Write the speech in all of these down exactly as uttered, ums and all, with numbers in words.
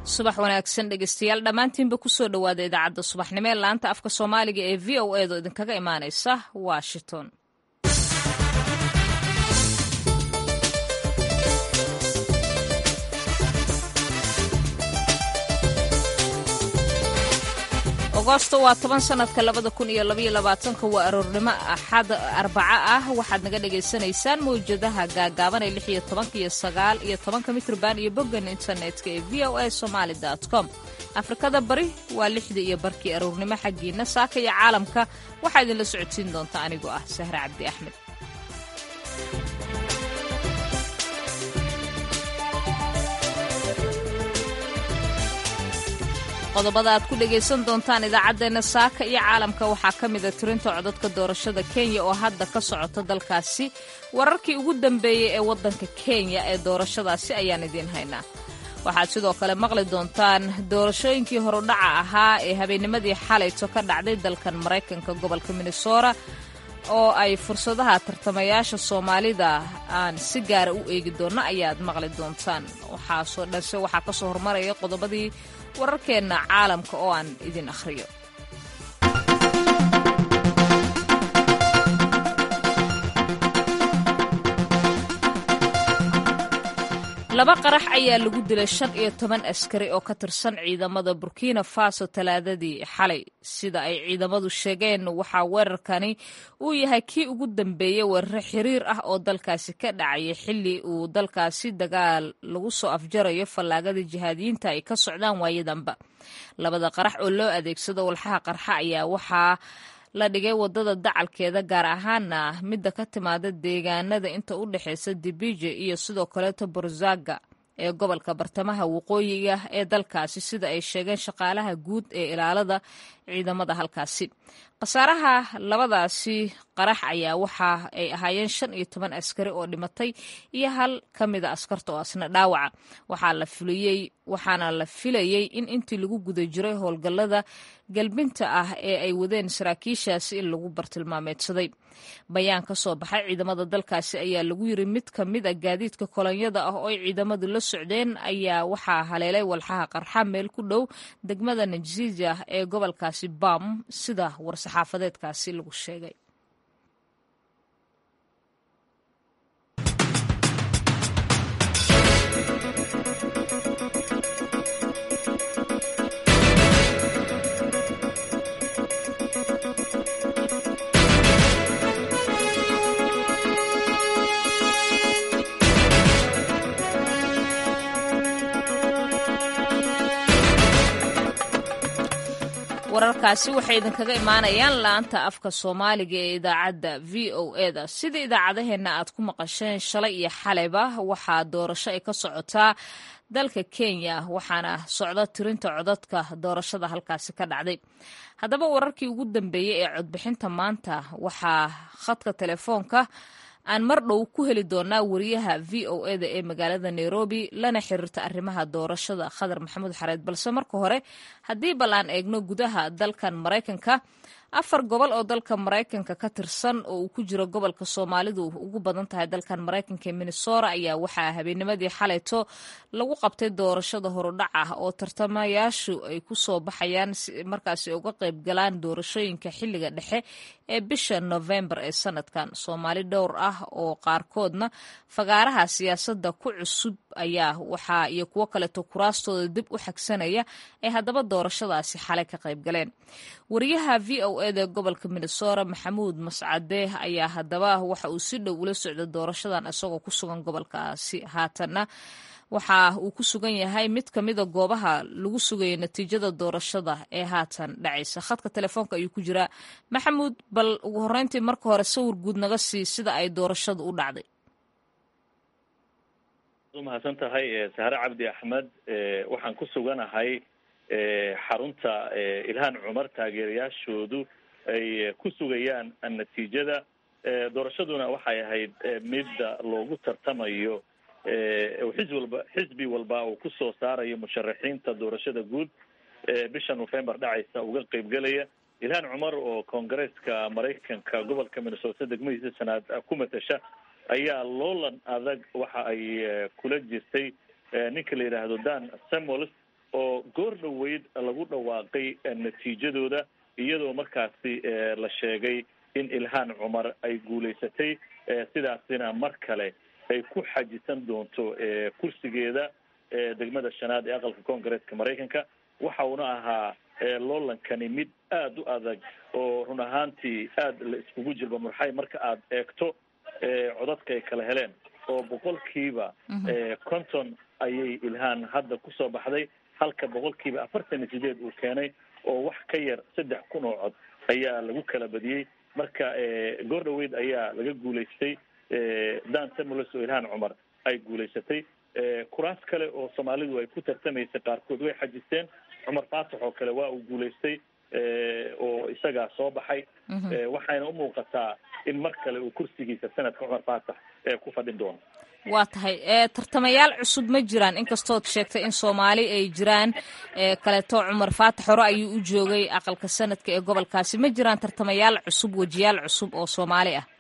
subax wanaagsan dhegeystayaal dhammaantiinba ku soo dhowaada idaacadda subaxnimo ee laanta afka soomaaliga ee v o edo idinkaga imaanaysa washington. agosto waa toban sanadka labada kun iyo labaiyo labaatanka waa aroornimo axad arbaca ah waxaad naga dhagaysanaysaan mawjadaha gaagaaban ee lix iyo tobanka iyo sagaal iyo tobanka mitrban iyo boggan internetka ee v o a somaali dot com. afrikada bari waa lixda iyo barkii aroornimo xaggiina saaka iyo caalamka waxaa idinla socodsiin doonta anigoo ah sahre cabdi axmed. qodobada aad ku dhegaysan doontaan idaacaddeenna saaka iyo caalamka waxaa ka mida tirinta codadka doorashada kenya oo hadda ka socota dalkaasi. wararkii ugu dambeeyey ee waddanka kenya ee doorashadaasi ayaan idiin haynaa. waxaad sidoo kale maqli doontaan doorashooyinkii horudhaca ahaa ee habeennimadii xalayto ka dhacday dalkan maraykanka gobolka minnesota oo ay fursadaha tartamayaasha soomaalida aan si gaara u eegi doonno ayaad maqli doontaan. waxaasoo dhanse waxaa ka soo hormaraya qodobadii wararkeenna caalamka oo aan idin akhriyo. laba qarax ayaa lagu dilay shan iyo toban askari oo ka tirsan ciidamada burkina faso talaadadii xalay. sida ay ciidamadu sheegeen waxaa weerarkani uu yahay kii ugu dambeeyey weeraro xiriir ah oo dalkaasi ka dhacaya xilli uu dalkaasi dagaal lagu soo afjarayo fallaagada jihaadiyiinta ay ka socdaan waayadanba. labada qarax oo loo adeegsado walxaha qarxa ayaa waxaa la dhigay wadada dacalkeeda gaar ahaana midda ka timaada deegaanada inta u dhexaysa dibije iyo sidoo kaleeto borzaga ee gobolka bartamaha waqooyiga ee dalkaasi sida ay sheegeen shaqaalaha guud ee ilaalada ciidamada halkaasi. khasaaraha labadaasi qarax ayaa waxa ay ahaayeen shan iyo toban askari oo dhimatay iyo hal ka mida askarta oo asna dhaawaca. waxaa la fuliyey waxaana la filayey in intii lagu guda jiray howlgallada galbinta ah ee ay wadeen saraakiishaasi in lagu bartilmaameedsaday. bayaan ka soo baxay ciidamada dalkaasi ayaa lagu yiri mid ka mid a gaadiidka kolonyada ah oo ay ciidamadu la socdeen ayaa waxaa haleelay walxaha qarxa meel ku dhow degmada najsija ee gobolkaasi bam sida war-saxaafadeedkaasi lagu sheegay. wararkaasi waxay idinkaga imaanayaan laanta afka soomaaliga ee idaacadda v o eda. sida idaacadaheenna aad ku maqasheen shalay iyo xalayba waxaa doorasho ay ka socotaa dalka kenya waxaana socda tirinta codadka doorashada halkaasi ka dhacday. haddaba wararkii ugu dambeeyey ee codbixinta maanta waxaa khadka telefoonka aan mar dhow ku heli doonaa wariyaha v o eda ee magaalada nairobi lana xiriirta arrimaha doorashada khadar maxamuud xareed. balse marka hore haddii bal aan eegno gudaha dalkan maraykanka, afar gobol oo dalka maraykanka ka tirsan oo uu ku jiro gobolka soomaalidu ugu badan tahay dalkan maraykanka ee minnesota ayaa waxaa habeennimadii xalayto lagu qabtay doorashada horudhac ah oo tartamayaashu ay ku soo baxayaan markaasi uga qayb galaan doorashooyinka xilliga dhexe ee bisha November ee sanadkan. Soomaali dhowr ah oo qaarkoodna fagaaraha siyaasadda ku cusub ayaa waxaa iyo kuwo kaleeto kuraastooda dib u xagsanaya ee haddaba doorashadaasi xalay ka qayb galeen. wariyaha v o eda gobolka Minnesota Maxamuud Mascade ayaa haddaba waxa uu si dhow ula socda doorashadan isagoo ku sugan gobolkaasi. haatanna waxa uu ku sugan yahay mid ka mida goobaha lagu sugayo natiijada doorashada ee haatan dhacaysa. khadka telefoonka ayuu ku jiraa. Maxamuud, bal ugu horreyntii marka hore sawir guud naga sii sida ay doorashadu u dhacday. mahadsan tahay sahre cabdi axmed. waxaan ku suganahay xarunta ilhaan cumar taageerayaashoodu ay ku sugayaan natiijada doorashaduna waxay ahayd midda loogu tartamayo xisbi walba xisbi walba uu ku soo saarayo musharaxiinta doorashada guud bisha November dhacaysa uga qaybgalaya. ilhaan cumar oo koongareeska maraykanka gobolka Minnesota degmadiisa sanaad ku matasha ayaa loolan adag waxa ay kula jirtay ninka la yiraahdo Dan Samuels oo goor dhoweyd lagu dhawaaqay natiijadooda iyadoo markaasi la sheegay in ilhaan cumar ay guulaysatay sidaasina mar kale ay ku xajisan doonto kursigeeda degmada shanaad ee aqalka koongareeska maraykanka. waxa uuna ahaa loolankani mid aada u adag oo run ahaantii aada la iskugu jilba murxay marka aada eegto codadka ay kala heleen oo boqolkiiba konton ayay ilhaan hadda kusoo baxday halka boqolkiiba afartan iyo sideed uu keenay oo wax ka yar saddex kun oo cod ayaa lagu kala badiyey. marka goor dhaweyd ayaa laga guulaystay dan samuels oo ilhaan cumar ay guulaysatay. kuraas kale oo soomaalidu ay ku tartamaysay qaarkood way xajisteen. cumar faatax oo kale waa uu guulaystay oo isagaa soo baxay. waxayna u muuqataa in mar kale uu kursigiisa sanadka cumar faatax ku fadhin doono. waa tahay tartamayaal cusub ma jiraan inkastood sheegtay in soomaali ay jiraan kaleeto cumar faatax hore ayuu u joogay aqalka sanadka ee gobolkaasi. ma jiraan tartamayaal cusub wejiyaal cusub oo soomaali ah?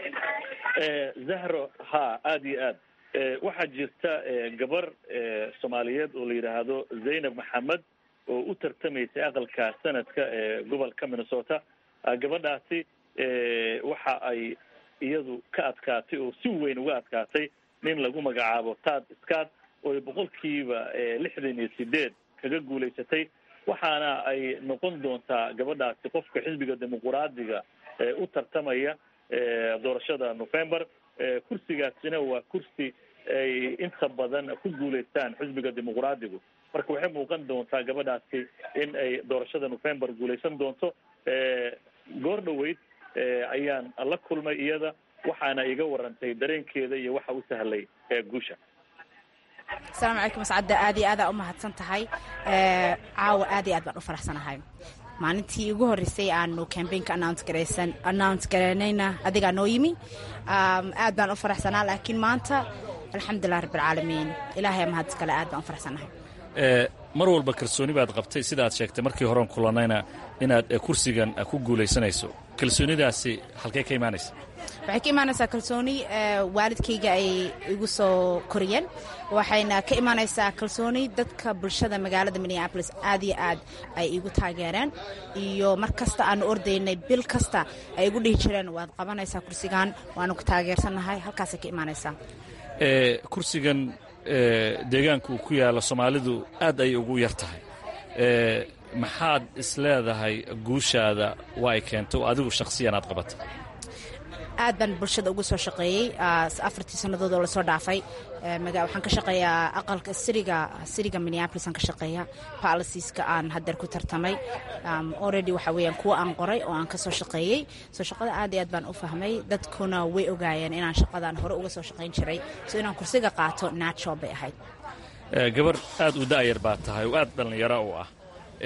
zahro ha aada iyo aad waxaa jirta gabar soomaaliyeed oo la yidhaahdo zaynab maxamed oo u tartamaysay aqalka sanadka ee gobolka minnesota. gabadhaasi waxa ay iyadu ka adkaatay oo si weyn uga adkaatay nin lagu magacaabo tad scott oo ay boqolkiiba lixdan iyo sideed kaga guulaysatay. waxaana ay noqon doontaa gabadhaasi qofka xisbiga dimuquraadiga u tartamaya doorashada november. kursigaasina waa kursi ay inta badan ku guulaystaan xisbiga dimuquraadigu. marka waxay muuqan doontaa gabadhaasi in ay doorashada november guulaysan doonto. goor dhaweyd ayaan la kulmay iyada waxaana iga warantay dareenkeeda iyo waxa u sahlay guusha. asalaamu calaykum mascadda, aad iyo aadaa u mahadsan tahay. caawa aad iyo aad baan u faraxsanahay. maalintii ugu horreysay aanu cambaynka announce garaysan announce garaynayna adigaa noo yimi. aad baan u faraxsanaa, laakiin maanta alxamdulilah rabbilcaalamiin ilaahay mahad iskale, aad baan u faraxsanahay. mar walba kalsooni baad qabtay sidaad sheegtay markii horean kulanayna inaad kursigan ku guulaysanayso. kalsoonidaasi halkee ka imaanaysa? waxay ka imaanaysaa kalsooni waalidkayga ay igu soo koriyeen. waxayna ka imaanaysaa kalsooni dadka bulshada magaalada minneapolis aad iyo aad ay igu taageereen. iyo mar kasta aanu ordaynay bil kasta ay igu dhihi jireen waad qabanaysaa kursigan, waanu ku taageersannahay. halkaasay ka imaanaysaa. kursigan deegaanka uu ku yaalo soomaalidu aad ay ugu yar tahay. maxaad isleedahay guushaada waa ay keento adigu shakhsiyan aad qabatay? aad baan bulshada ugu soo shaqeeyey afartii sannadood oo lasoo dhaafay. waxaan ka shaqeeyaa aqalka siriga siriga minneapolis aan ka shaqeeyaa. policieska aan haddeer ku tartamay already waxa weeyaan kuwa aan qoray oo aan ka soo shaqeeyey. soo shaqada aad iyo aad baan u fahmay. dadkuna way ogaayeen inaan shaqadaan hore uga soo shaqayn jiray, so inaan kursiga qaato natural bay ahayd. gabar aad u da'yar baa tahay oo aad dhallinyaro u ah.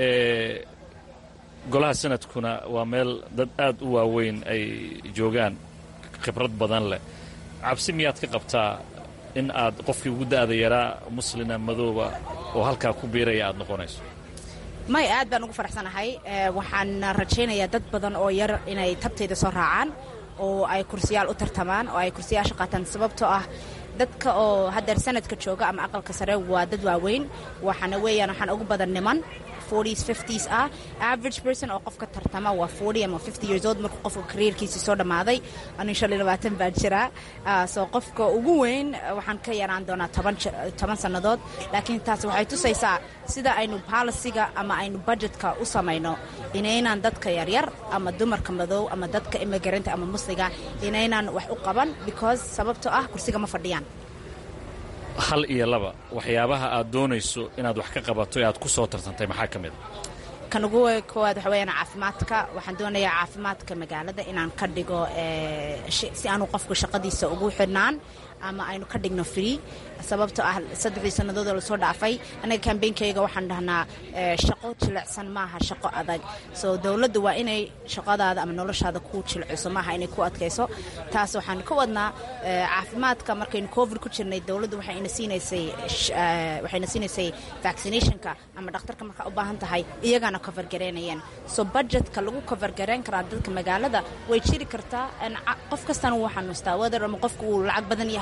golaha sanadkuna waa meel dad aad u waaweyn ay joogaan, khibrad badan leh. cabsi miyaad ka qabtaa in aad qofkii ugu da'da yaraa muslina madooba oo halkaa ku biiraya aad noqonayso? may aad baan ugu faraxsanahay. waxaan rajaynayaa dad badan oo yar inay tabtayda soo raacaan oo ay kursiyaal u tartamaan oo ay kursiyaasha qaataan. sababtoo ah dadka oo haddeer sanadka jooga ama aqalka sare waa dad waaweyn. waxaana weeyaan waxaan ugu badan niman forties fifties ah. average person oo qofka tartama waa forty ama fifty years old markuu qofka careerkiisii soo dhammaaday. anu shan iyo labaatan baan jiraa. soo qofka ugu weyn waxaan ka yaraan doonaa toban toban sannadood. laakiin taas waxay tusaysaa sida aynu policyga ama aynu budgetka u samayno inaynaan dadka yaryar ama dumarka madow ama dadka immigranta ama musliga inaynaan wax u qaban because sababtoo ah kursiga ma fadhiyaan. hal iyo laba waxyaabaha aad doonayso inaad wax ka qabato ee aad ku soo tartantay maxaa ka mid a? kan ugu koowaad waxa weeyaan caafimaadka. waxaan doonayaa caafimaadka magaalada inaan ka dhigo si aanu qofku shaqadiisa ugu xidhnaan ama aynu ka dhigno free. sababtoo ah saddexdii sannadood oo lasoo dhaafay anaga kambeynkayga waxaan dhahnaa shaqo jilicsan maaha shaqo adag. soo dowladda waa inay shaqadaada ama noloshaada ku jilciso, maaha inay ku adkayso. taas waxaan ka wadnaa caafimaadka. markaynu covid ku jirnay dowladda waxayna siinaysay waxayna siinaysay vaccinationka ama dhakhtarka markaa u baahan tahay iyagana cover gareynayeen. soo budgetka lagu cover gareyn karaa dadka magaalada way jiri kartaa. qof kastana wuu xanuustaa whether ama qofku uu lacag badan yahay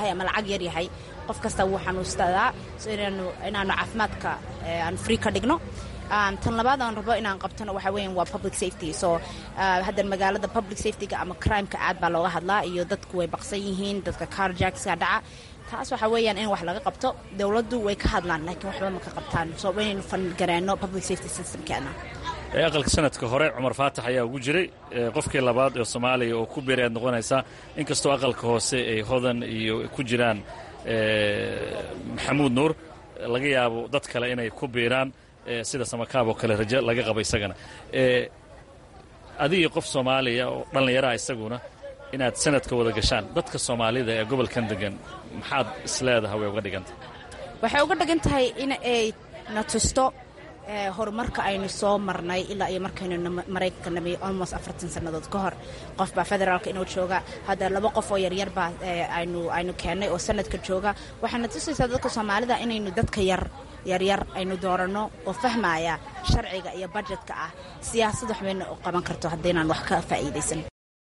yahay ama lacag yar yahay qof kasta wuu xanuustadaa so inaanu inaanu caafimaadka aan free ka dhigno tan labaad aan rabo inaan qabtano waxa weeyaan waa public safety so hadda magaalada public safety-ga ama crime-ka aad baa looga hadlaa iyo dadku way baqsan yihiin dadka carjackska dhaca taas waxa weeyaan in wax laga qabto dawladdu way ka hadlaan laakiin waxba ma ka qabtaan so inaynu fangareeno public safety system-keena aqalka sanadka hore Cumar Faatax ayaa ugu jiray qofkii labaad ee Soomaaliya oo ku biiray noqonaysa inkastoo aqalka hoose ay hodan iyo ku jiraan Maxamuud Nuur laga yaabo dad kale inay ku biiraan sida samakaab oo kale rajo laga qabo isagana ee adiga qof Soomaaliya oo dhalinyaro isaguna inaad sanadka wada gashaan dadka Soomaalida ee gobolkan degan maxaad isleedahay way uga dhigantay waxay uga dhigan tahay in ay na tusto horumarka aynu soo marnay ilaa iyo markaynu Mareykanka nabay almost afartan sanadood ka hor qof baa federaalka inuu jooga hadda laba qof oo yar yar baa aynu aynu keenay oo sanadka jooga waxaana tusaysaa dadka Soomaalida inaynu dadka yar yar yar aynu doorano oo fahmaya sharciga iyo budgetka ah siyaasadda waxbayna u qaban karto haddaynan wax ka faa'iideysan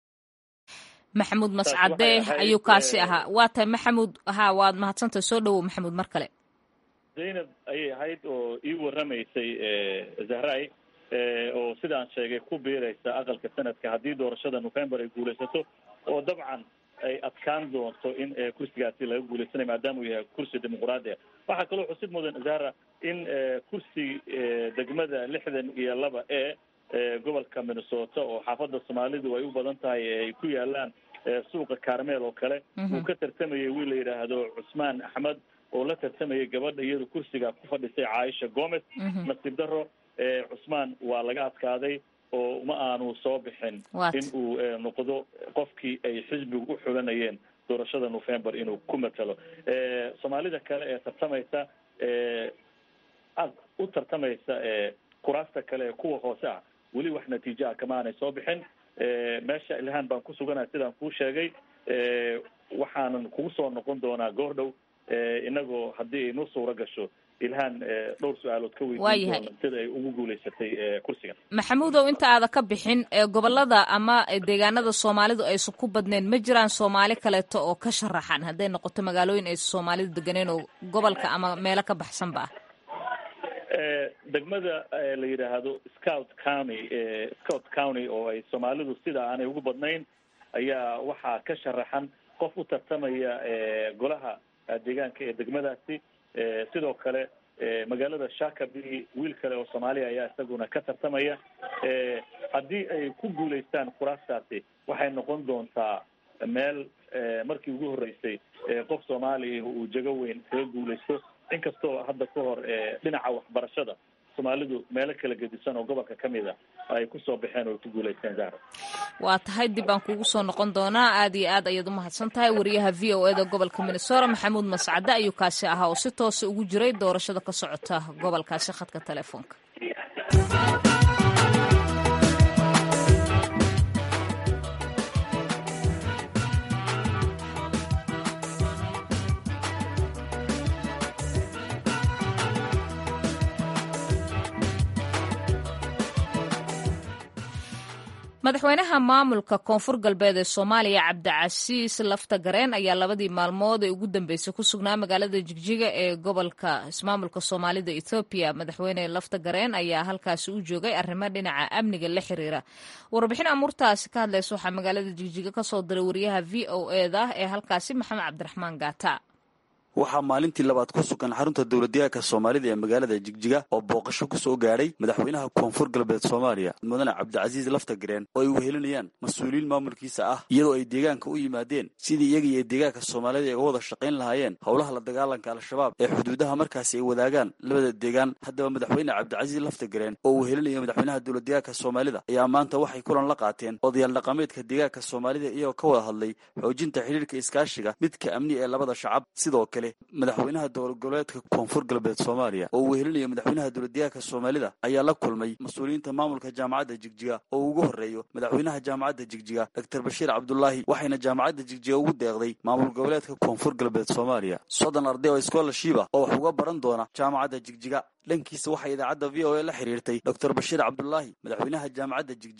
maxamuud mascade ayuu kaasi ahaa waa tahay maxamuud haa waad mahadsantahay soo dhawow maxamuud mar kale zaynab ayay ahayd oo ii warramaysay zahray oo sidaan sheegay ku biiraysa aqalka sanadka haddii doorashada November ay guulaysato oo dabcan ay adkaan doonto in kursigaasi laga guulaysanayo maadaama uu yahay kursi dimuqraadi ah waxaa kaloo xusid mudan zahra in kursi degmada lixdan iyo laba ee gobolka Minnesota oo xaafadda Soomaalidu ay u badan tahay ay ku yaalaan suuqa Carmel oo kale uu ka tartamayay wiil la yiraahdo Cusmaan Axmed oo la tartamayay gabadha iyadu kursiga ku fadhisay Aisha Gomez nasiib daro Cusmaan waa laga adkaaday oo ma aanu soo bixin in uu noqdo qofkii ay xisbigu u xulanayeen doorashada November inuu ku matalo Soomaalida kale ee tartamaysa ee aad u tartamaysa ee kuraasta kale kuwa hoose ah weli wax natiijo ah kama aanay soo bixin meesha ilhaan baan ku suganahay sidaan kuu sheegay waxaanan kugu soo noqon doonaa goordhow inagoo haddii ay noo suura gasho ilhaan dhowr su-aalood ka weydiin doona sida ay ugu guulaysatay kursigan maxamuudow inta aada ka bixin gobolada ama deegaanada Soomaalidu aysan ku badnayn ma jiraan Soomaali kaleeto oo ka sharaxan hadday noqoto magaalooyin ay Soomaalidu deganeen oo gobolka ama meelo ka baxsanba degmada la yiraahdo Scout County Scout County oo ay Soomaalidu sida aanay ugu badnayn ayaa waxaa ka sharaxan qof u tartamaya golaha deegaanka ee degmadaasi sidoo kale magaalada Shakabi wiil kale oo Soomaaliya ayaa isaguna ka tartamaya haddii ay ku guuleystaan kuraastaasi waxay noqon doontaa meel markii ugu horeysay qof Soomaali uu jago weyn ka guuleysto inkastoo hadda ka hor dhinaca waxbarashada Soomaalidu meelo kala gedisan oo gobolka kamid ah ay ku soo baxeen oo ku guuleysteen Zahra waa tahay dib aan kugu soo noqon doonaa aad iyo aad ayaad u mahadsan tahay wariyaha V O A da gobolka Minnesota Maxamuud Mascade ayuu kaasi ahaa oo si toos ugu jiray doorashada ka socota gobolkaasi khadka telefoonka madaxweynaha maamulka koonfur galbeed ee Soomaaliya Cabdicasiis Laftagareen ayaa labadii maalmood ee ugu dambeysay ku sugnaa magaalada Jigjiga ee gobolka ismaamulka Soomaalida Ethiopia madaxweyne Laftagareen ayaa halkaasi u joogay arrimo dhinaca amniga la xiriira warbixin amurtaasi ka hadlaysa waxa magaalada Jigjiga ka soo diray wariyaha V O A da ee halkaasi Maxamed Cabdiraxmaan Gaata waxaa maalintii labaad ku sugan xarunta dowladdeegaanka Soomaalida ee magaalada Jigjiga oo booqasho ku soo gaaray madaxweynaha koonfur galbeed Soomaaliya mudane Cabdicasiis Laftagareen oo ay wehelinayaan mas'uuliyiin maamulkiisa ah iyadoo ay deegaanka u yimaadeen sidii iyaga iyo deegaanka Soomaalida ay wada shaqayn lahaayeen howlaha la dagaalanka al-shabaab ee xuduudaha markaasi ay wadaagaan labada deegaan haddaba madaxweyne Cabdicasiis Laftagareen oo wehelinaya madaxweynaha dowladdeegaanka Soomaalida ayaa maanta waxay kulan la qaateen odayaal dhaqameedka deegaanka Soomaalida iyagoo ka wada hadlay xoojinta xiriirka iskaashiga midka amni ee labada shacab sidoo kale madaxweynaha dowlad goboleedka koonfur galbeed Soomaaliya oo wehelinaya madaxweynaha dowladdeegaanka Soomaalida ayaa la kulmay mas'uuliyiinta maamulka jaamacadda Jigjiga oo ugu horeeyo madaxweynaha jaamacadda Jigjiga Doctor Bashiir Cabdullaahi waxayna jaamacadda Jigjiga ugu deeqday maamul goboleedka koonfur galbeed Soomaaliya soddon arday oo scholarship ah oo wax uga baran doona jaamacadda Jigjiga dhankiisa waxay idaacadda V O A la xiriirtay Doctor Bashiir Cabdullaahi madaxweynaha jaamacadda Jigjiga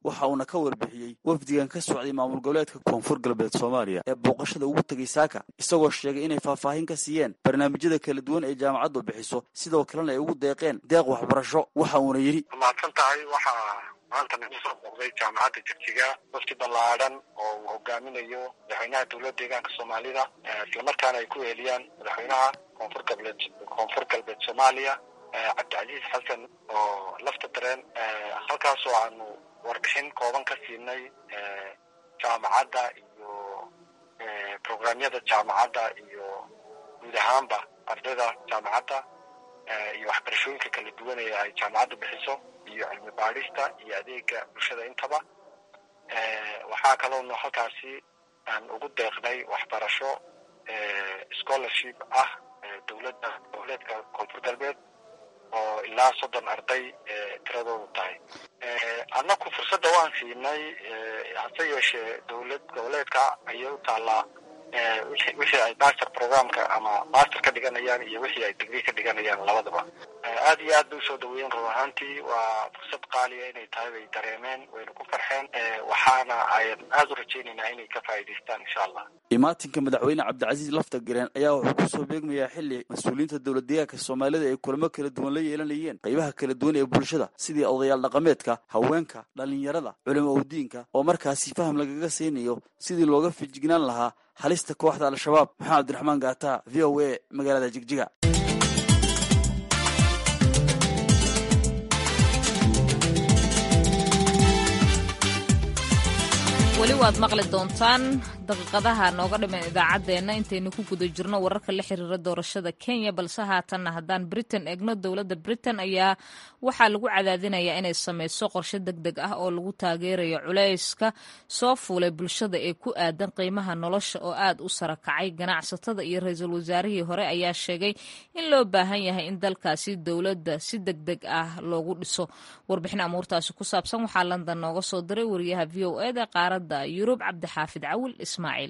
waxa uuna ka warbixiyey wafdigan ka socday maamul goboleedka koonfur galbeed soomaaliya ee booqashada ugu tegay saaka isagoo sheegay inay faahfaahin ka siiyeen barnaamijyada kala duwan ee jaamacaddu bixiso sidoo kalena ay ugu deeqeen deeq waxbarasho waxa uuna yidhi mahadsan tahay waxaa maanta nagu soo booqday jaamacadda jigjiga wafdi ballaadhan oo uu hogaaminayo madaxweynaha dowladda deegaanka soomaalida islamarkaana ay ku weeliyaan madaxweynaha koonfur galbeed koonfur galbeed soomaaliya cabdicasiis xasan oo lafta dareen halkaas oo aanu warbixin kooban ka siinay jaamacadda iyo programyada jaamacadda iyo guud ahaanba ardayda jaamacadda iyo waxbarashooyinka kala duwan ee ay jaamacaddu bixiso iyo cilmi baadhista iyo adeega bulshada intaba waxaa kaloona halkaasi aan ugu deeqnay waxbarasho scholarship ah dowladda goboleedka koonfur galbeed oo ilaa soddon arday tiradoodu tahay annaku fursadda waan siinay hase yeeshee dowlad goboleedka ayay u taallaa wixii ay master programka ama master ka dhiganayaan iyo wixii ay degree ka dhiganayaan labadaba aad iyo aad bay usoo dhaweeyeen run ahaantii waa fursad qaaliya inay tahay bay dareemeen wayna ku farxeen waxaana ayan aada u rajaynaynaa inay ka faa'iidaystaan insha allah imaatinka madaxweyne cabdicasiis lafta gareen ayaa wuxuu kusoo beegmayaa xilli mas-uuliyiinta dowlad deegaanka soomaalida ay kulamo kala duwan la yeelanayeen qaybaha kala duwan ee bulshada sidii odayaal dhaqameedka haweenka dhalinyarada culimo udiinka oo markaasi faham lagaga siinayo sidii looga fijignaan lahaa halista kooxda al-shabaab maxamed abdiraxmaan gaata v o a magaalada jigjiga weli waad maqli doontaan daqiiqadaha nooga dhiman idaacaddeenna intaynu ku guda jirno wararka la xiriira doorashada kenya balse haatanna haddaan britain eegno dowladda britain ayaa waxaa lagu cadaadinayaa inay sameyso qorshe deg deg ah oo lagu taageerayo culayska soo fuulay bulshada ee ku aadan qiimaha nolosha oo aad u sara kacay ganacsatada iyo ra-iisul wasaarihii hore ayaa sheegay in loo baahan yahay in dalkaasi dowladda si deg deg ah loogu dhiso warbixin amuurtaasi ku saabsan waxaa london nooga soo diray wariyaha v o eda qaaradda yurub cabdixaafid cawil ismaaciil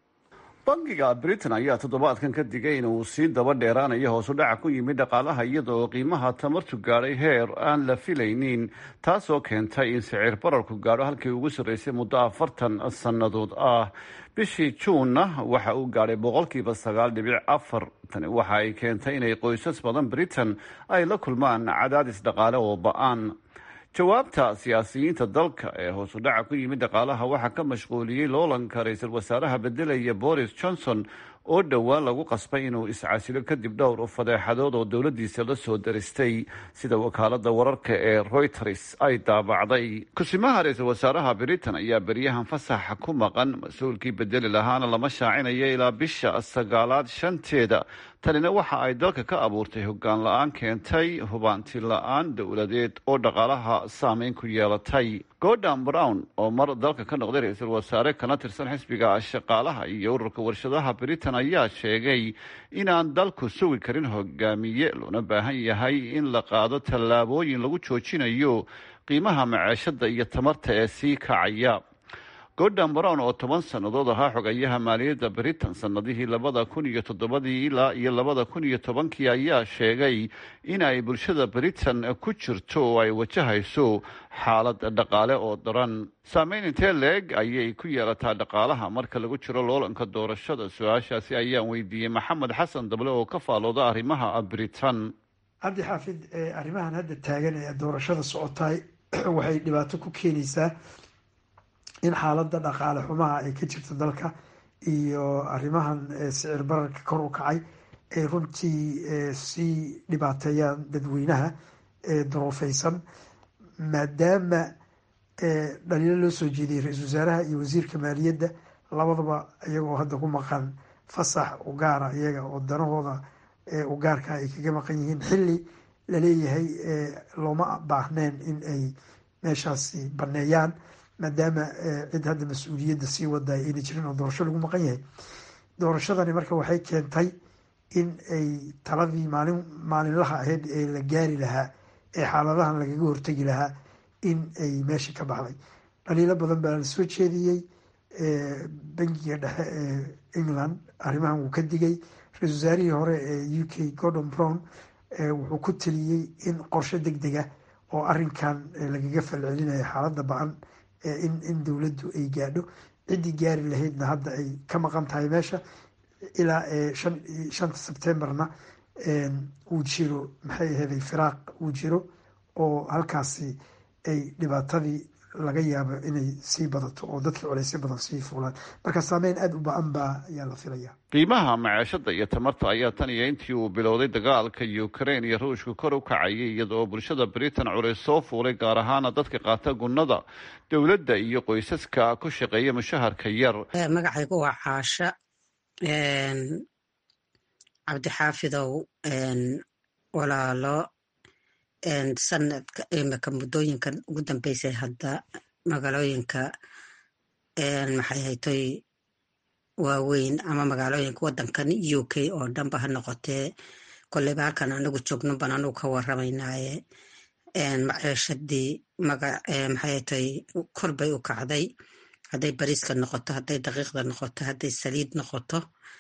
bangiga britain ayaa toddobaadkan ka digay inuu sii daba dheeraanayo hoos u dhaca ku yimid dhaqaalaha iyada oo qiimaha tamartu gaadhay heer aan la filaynin taasoo keentay in sicir bararku gaadho halkii ugu sarreysay muddo afartan sannadood ah bishii juunna waxa uu gaadhay boqolkiiba sagaal dhibic afar tani waxa ay keentay inay qoysas badan britain ay la kulmaan cadaadis dhaqaale oo ba-aan jawaabta siyaasiyiinta dalka ee hoos u dhaca ku yimid dhaqaalaha waxaa ka mashquuliyey loolanka ra-iisul wasaaraha bedelaya boris johnson oo dhowaan lagu qasbay inuu iscasilo kadib dhowr fadeexadood oo dowladdiisa la soo daristay sida wakaalada wararka ee reuters ay daabacday kusimaha ra-iisul wasaaraha britain ayaa beryahan fasaxa ku maqan mas-uulkii bedeli lahaana lama shaacinayo ilaa bisha sagaalaad shanteeda tanina waxa ay dalka ka abuurtay hoggaan la-aan keentay hubaanti la-aan dowladeed oo dhaqaalaha saameyn ku yeelatay gordon brown oo mar dalka ka noqday ra-iisul wasaare kana tirsan xisbiga shaqaalaha iyo ururka warshadaha britain ayaa sheegay inaan dalku sugi karin hogaamiye loona baahan yahay in la qaado tallaabooyin lagu joojinayo qiimaha maciishada iyo tamarta ee sii kacaya gordon brown oo toban sannadood ahaa xogayaha maaliyadda britain sanadihii labada kun iyo toddobadii ilaa iyo labada kun iyo tobankii ayaa sheegay in ay bulshada britain ku jirto oo ay wajahayso xaalad dhaqaale oo daran saameyn intee leeg ayay ku yeelataa dhaqaalaha marka lagu jiro loolanka doorashada su-aashaasi ayaan weydiiyey maxamed xasan dable oo ka faalooda arrimaha britain cabdi xaafid arrimahan hadda taagan ee doorashada socotay waxay dhibaato ku keenaysaa in xaaladda dhaqaale xumaha ay ka jirto dalka iyo arrimahan sicir bararka kor u kacay ay runtii sii dhibaateeyaan dadweynaha daroofeysan maadaama dhaliilo loo soo jeediyay ra-iisul wasaaraha iyo wasiirka maaliyadda labadaba iyagoo hadda ku maqan fasax u gaara iyaga oo danahooda u gaarka ay kaga maqan yihiin xilli laleeyahay looma baahneen in ay meeshaasi baneeyaan maadaama cid hadda mas-uuliyadda sii waday ayna jirin oo doorasho lagu maqan yahay doorashadani marka waxay keentay in ay taladii maalin maalinlaha ahayd ee la gaari lahaa ee xaaladahan lagaga hortegi lahaa in ay meesha ka baxday dhaliilo badan baa la soo jeediyey bangiga dhexe ee england arrimahan wuu ka digay ra-isul wasaarihii hore ee u k gordon brown wuxuu ku taliyey in qorshe deg dega oo arrinkan lagaga falcelinaya xaaladda ba-an in in dowladdu ay gaadho ciddii gaari lahaydna hadda ay ka maqan tahay meesha ilaa shan shanta sebtembarna uu jiro maxay aheeday firaaq uu jiro oo halkaasi ay dhibaatadii laga yaabo inay sii badato oo dadkii culaysyo badan sii fuulaan marka saameyn aada u ba-an baa ayaa la filaya qiimaha maciishada iyo tamarta ayaa tan iyo intii uu bilowday dagaalka ukraine iyo ruushka kor u kacayay iyadoo bulshada britain culays soo fuulay gaar ahaana dadka qaata gunnada dowladda iyo qoysaska ku shaqeeya mushaharka yar. magacaygu waa caasha cabdixaafidow walaalo sanadka imika muddooyinkan ugu dambeysay hadda magaalooyinka maxay haytoy waaweyn ama magaalooyinka wadankan u k oo dhanba ha noqotee koleyba halkan anagu joogno ban anugu ka waramaynaaye maciishadii maxay haytoy kor bay u kacday hadday bariiska noqoto hadday daqiiqda noqoto hadday saliid noqoto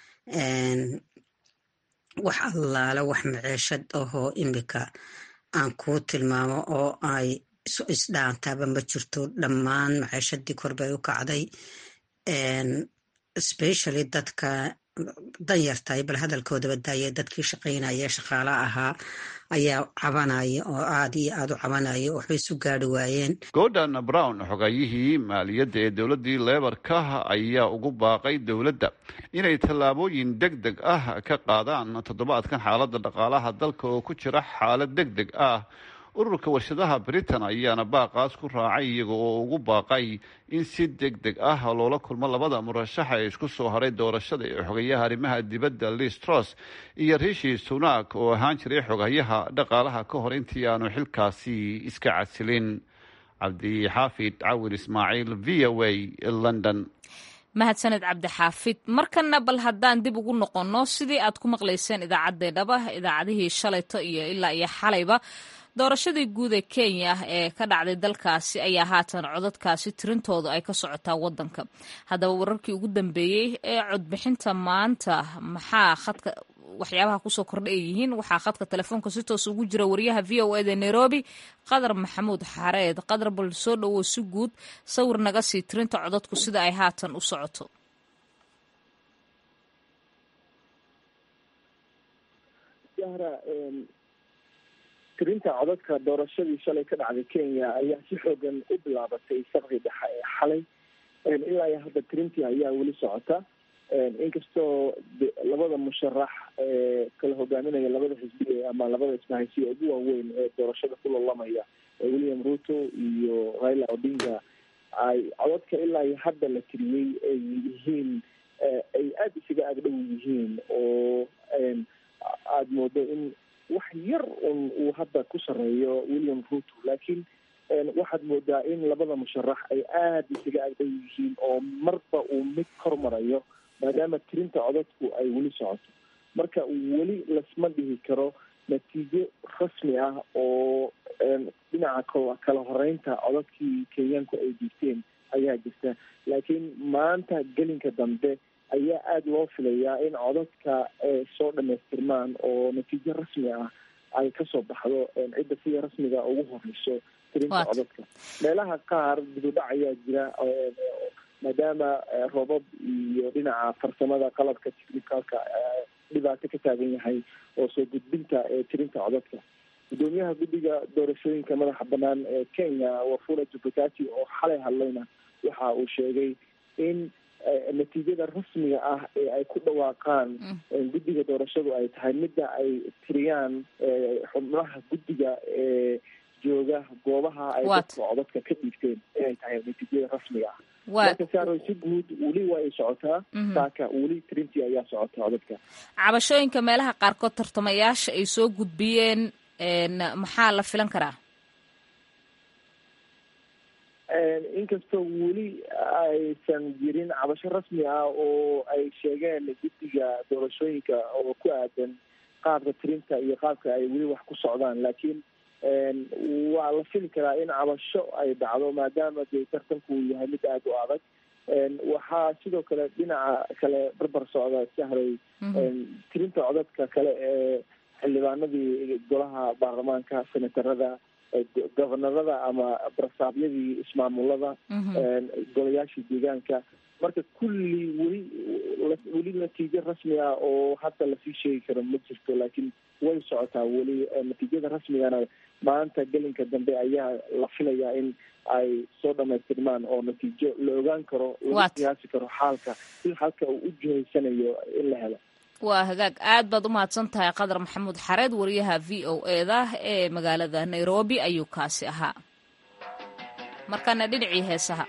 wax allaala wax maciishad ahoo imika aan kuu tilmaamo oo ay isdhaantaaba ma jirto dhammaan maciishadii kor bay u kacday especially dadka danyartahay bal hadalkoodaba daaya dadkii shaqaynaya shaqaala ahaa ayaa cabanaya oo aada iyo aada u cabanaya waxbay isu gaari waayeen. gordon brown xogayihii maaliyadda ee dowladdii leebarka ayaa ugu baaqay dowladda inay tallaabooyin deg deg ah ka qaadaan toddobaadkan xaaladda dhaqaalaha dalka oo ku jira xaalad deg deg ah. ururka warshadaha britain ayaana baaqaas ku raacay iyaga oo ugu baaqay in si deg deg ah loola kulmo labada murashaxa ee isku soo haray doorashada ee xogayaha arrimaha dibadda Liz Truss iyo Rishi Sunak oo ahaan jiray xogayaha dhaqaalaha ka hor intii aanu xilkaasi iska casilin. cabdixaafid cawir ismaaciil v o a London. mahadsaned cabdixaafid. markana bal haddaan dib ugu noqonno sidii aad ku maqlayseen idaacaddeenaba idaacadihii shalayto iyo ilaa iyo xalayba doorashadii guud ee Kenya ee ka dhacday dalkaasi ayaa haatan codadkaasi tirintooda ay ka socotaa wadanka. haddaba wararkii ugu dambeeyey ee codbixinta maanta maxaa khadka waxyaabaha kusoo kordhay yihiin waxaa khadka telefoonka si toos ugu jira wariyaha v o a da Nairobi qadar maxamuud xareed. qadar bal soo dhawow si guud sawir naga sii tirinta codadku sida ay haatan u socoto. tirinta codadka doorashadii shalay ka dhacday Kenya ayaa si xoogan u bilaabatay sabqii dhexe ee xalay ilaa iyo hadda tirintii ayaa weli socota inkastoo labada musharax ee kala hogaaminaya labada xisbi ama labada isbahaysi ugu waaweyn ee doorashada ku loolamaya William Ruto iyo Raila Odinga ay codadka ilaa iyo hadda la tiriyey ay yihiin ay aada isaga agdhow yihiin oo aada moodo in wax yar un uu hadda ku sareeyo William Ruto laakiin waxaad moodaa in labada musharax ay aada isaga agdhow yihiin oo marba uu mid kormarayo maadaama tirinta codadku ay weli socoto marka weli lasma dhihi karo natiijo rasmi ah oo dhinaca kala horeynta codadkii kenyaanku ay diigteen ayaa jirta laakiin maanta gelinka dambe ayaa aada loo filayaa in codadka soo dhamaystirmaan oo natiijo rasmi ah ay kasoo baxdo cidda sida rasmiga ugu horeyso tirinta codadka. meelaha qaar dibudhac ayaa jira maadaama roobab iyo dhinaca farsamada qalabka technicalka dhibaato ka taagan yahay oo soo gudbinta tirinta codadka. gudoomiyaha guddiga doorashooyinka madaxa banaan ee Kenya Wafula Chebukati oo xalay hadlayna waxa uu sheegay in natiijada rasmiga ah ee ay ku dhawaaqaan guddiga doorashadu ay tahay midda ay tiriyaan xubnaha guddiga ee jooga goobaha ay dadka codadka ka dhiibteen inay tahay natiijada rasmiga ah. marka saaro si guud weli waa ay socotaa saaka weli tirintii ayaa socota codadka. cabashooyinka meelaha qaarkood tartamayaasha ay soo gudbiyeen maxaa la filan karaa? inkastoo weli aysan jirin cabasho rasmi ah oo ay sheegeen guddiga doorashooyinka oo ku aadan qaabka tirinta iyo qaabka ay weli wax ku socdaan laakiin waa la fili karaa in cabasho ay dhacdo maadaama dee tartanku uu yahay mid aada u adag. waxaa sidoo kale dhinaca kale barbar socda sahray tirinta codadka kale ee xildhibaanadii golaha baarlamaanka senatarada gobonarada ama barasaabyadii ismaamulada golayaashii deegaanka marka kulli weli weli natiijo rasmi ah oo hadda lasii sheegi karo ma jirto laakiin way socotaa weli natiijada rasmigana maanta gelinka dambe ayaa la filayaa in ay soo dhamaystirmaan oo natiijo la ogaan karo laga qiyaasi karo xaalka si halka uu u jihaysanayo in la helo waa hagaag aad baad u mahadsan tahay qadar maxamuud xareed wariyaha v o eda ee magaalada nairobi ayuu kaasi ahaa markana dhinacii heesaha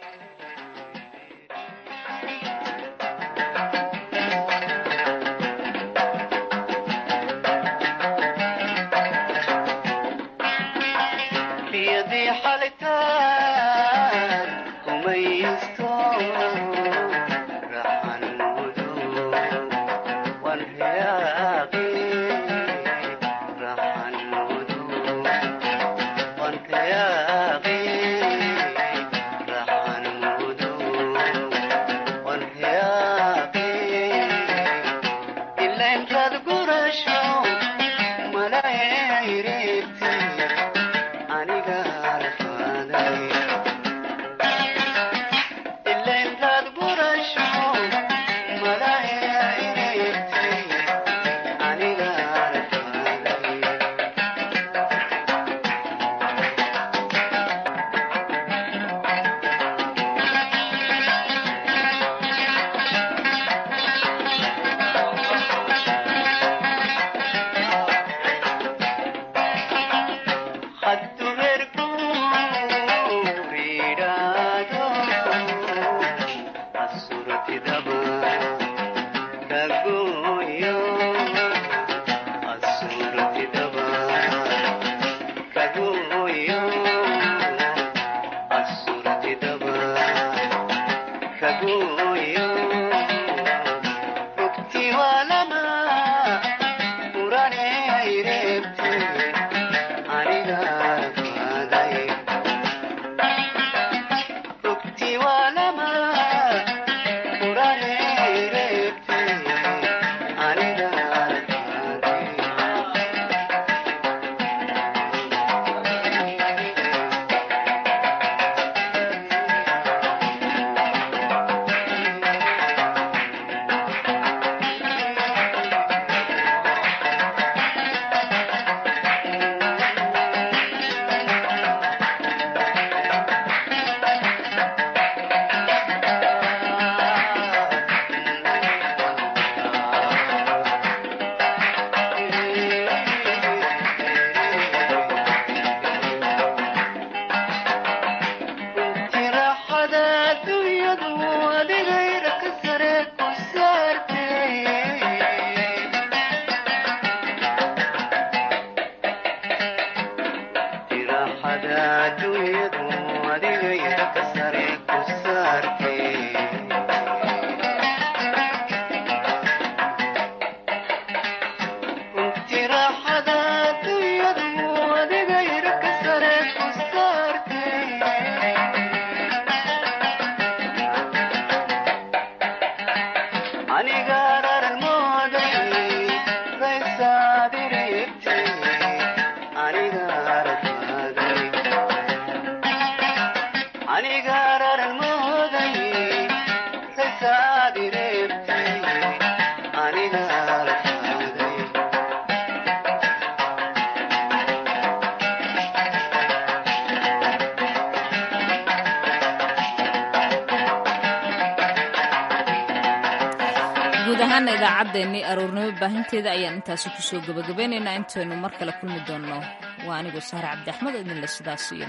idaacaddeennii aroornimo baahinteeda ayaan intaasi kusoo gabagabeynaynaa intaynu mar kale kulmi doonno waa anigoo sahre cabdi axmed oo idinle sidaas iyo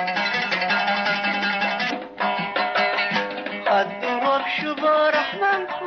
nabadgelyo